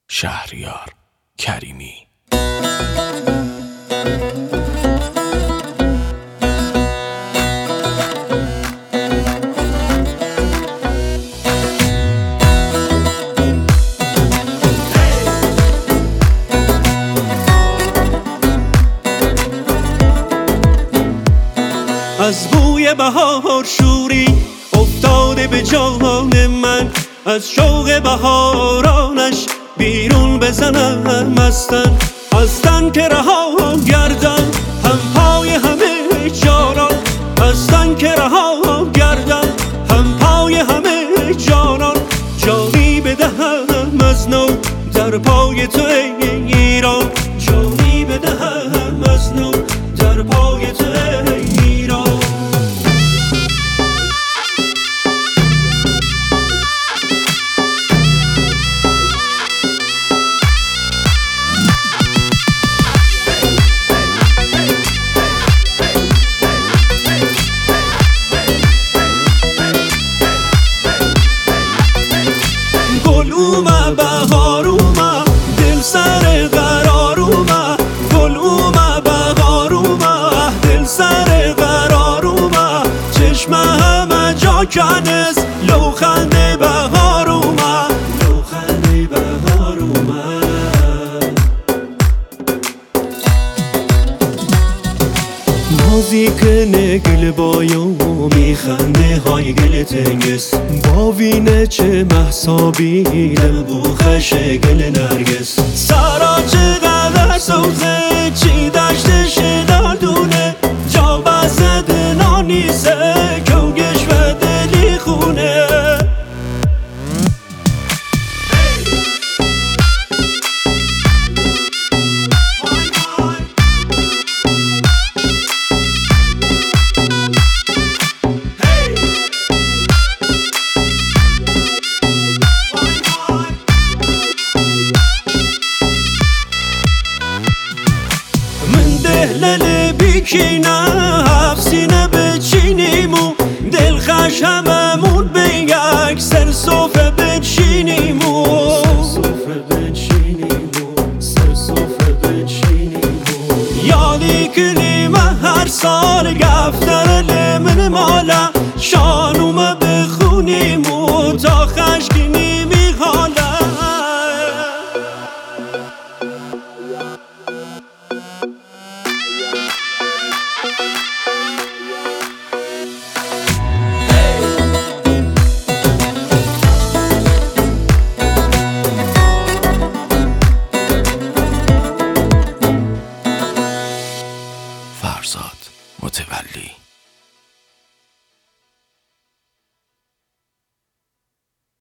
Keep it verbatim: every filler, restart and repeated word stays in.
شهریار کریمی. از بوی بهار شوری افتاده به جان من، از شوق بهارانش بیرون بزنم از تن، از تن که رها گردم هم پای همه جانان، از تن که رها گردم هم پای همه جانان، جانی بدهم از نو در پای تو ای ایران، جانی بدهم از نو در پای تو ای ایران. گل اومد بهار اومد دل سر قرار اومد، گل اومد بهار اومد دل سر قرار اومد، چشم همه جا کنز لوخنده بهار اومد، لوخنده بهار اومد. نازی کنه گل بایا میخنده های گل تنگس، با وینه چه محسابی دل بوخش گل نرگس، سرا چقدر سوزه چی دشتش دردونه، جا بزد نانیسه کوگش و دلی خونه. دهلل بیکینه حفظینه بچینیم و دلخش هممون به یک سر صفه بچینیم و یادی کنیم هر سال گفتر لمن مالا شانومه بخونیم و تا خشکینیم حالا. فرزاد متولی.